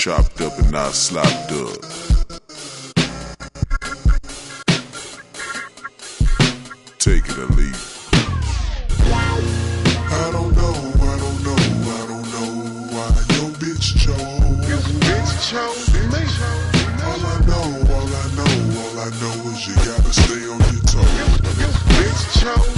chopped up and not slopped up. Take it or leave it. I don't know why your bitch chose. Your bitch chose me. All I know is you gotta stay on your toes. Your bitch chose